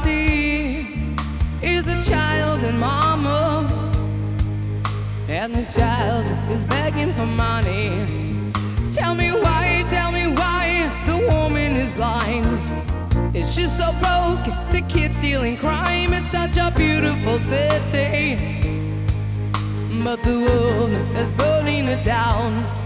see is a child and mama, and the child is begging for money. Tell me why the woman is blind. Is she so broke? The kid's dealing crime. It's such a beautiful city, but the world is burning it down.